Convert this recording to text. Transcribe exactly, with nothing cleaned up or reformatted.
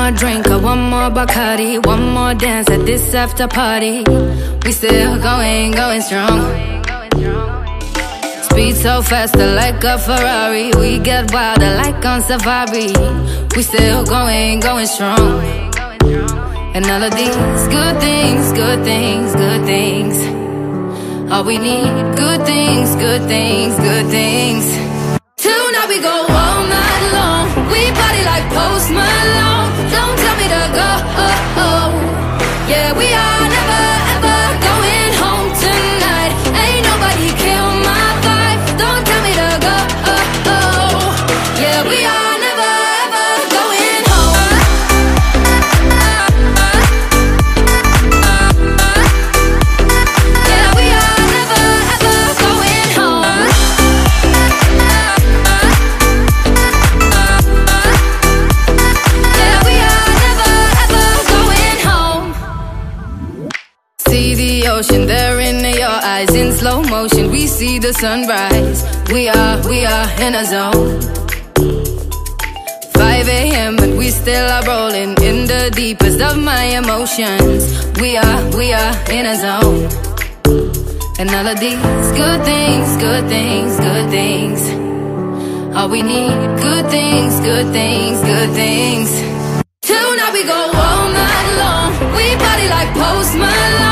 more drink, or one more Bacardi, one more dance at this after party. We still going, going strong. Speed so faster like a Ferrari. We get wilder like on safari. We still going, going strong. And all of these good things, good things, good things. All we need, good things, good things, good things. Tonight we go all night long. We party like Post Malone. Don't tell me to go, oh, oh. Yeah, we are never ever going home tonight. Ain't nobody kill my vibe. Don't tell me to go, oh, oh. Yeah, we are never ever going home. Yeah, we are never ever going home. Yeah, we are never ever going home. See the ocean there in your eyes in slow motion. We see the sunrise. We are, we are in a zone. five A M and we still are rolling in the deepest of my emotions. We are, we are in a zone. And all of these good things, good things, good things. All we need, good things, good things, good things. Tonight we go all night long. We party like Post Malone.